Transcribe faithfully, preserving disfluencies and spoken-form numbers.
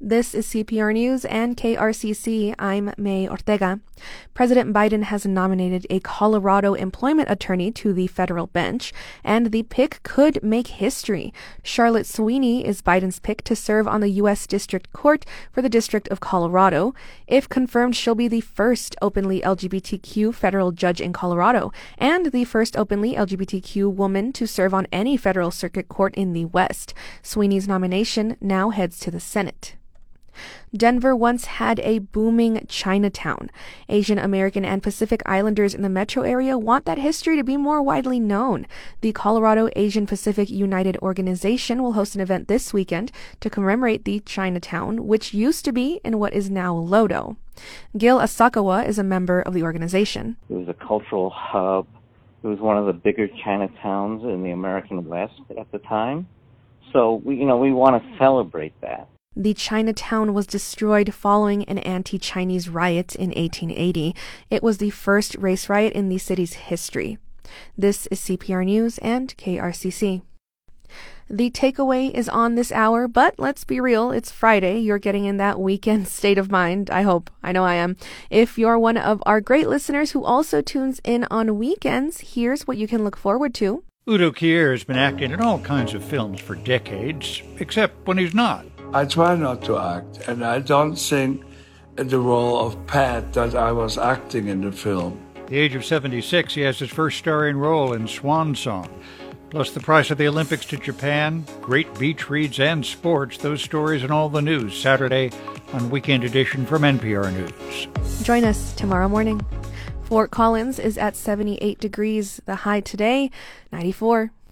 This is C P R News and K R C C. I'm May Ortega. President Biden has nominated a Colorado employment attorney to the federal bench, and the pick could make history. Charlotte Sweeney is Biden's pick to serve on the U S District Court for the District of Colorado. If confirmed, she'll be the first openly L G B T Q federal judge in Colorado, and the first openly L G B T Q woman to serve on any federal circuit court in the West. Sweeney's nomination now heads to the Senate. Denver once had a booming Chinatown. Asian American and Pacific Islanders in the metro area want that history to be more widely known. The Colorado Asian Pacific United Organization will host an event this weekend to commemorate the Chinatown, which used to be in what is now Lodo. Gil Asakawa is a member of the organization. It was a cultural hub. It was one of the bigger Chinatowns in the American West at the time. So, we, you know, we want to celebrate that. The Chinatown was destroyed following an anti-Chinese riot in eighteen eighty. It was the first race riot in the city's history. This is C P R News and K R C C. The takeaway is on this hour, but let's be real, it's Friday. You're getting in that weekend state of mind, I hope. I know I am. If you're one of our great listeners who also tunes in on weekends, here's what you can look forward to. Udo Kier has been acting in all kinds of films for decades, except when he's not. I try not to act, and I don't think in the role of Pat that I was acting in the film. At the age of seventy-six, he has his first starring role in Swan Song. Plus the price of the Olympics to Japan, great beach reads and sports, those stories and all the news, Saturday on Weekend Edition from N P R News. Join us tomorrow morning. Fort Collins is at seventy-eight degrees, the high today, ninety-four.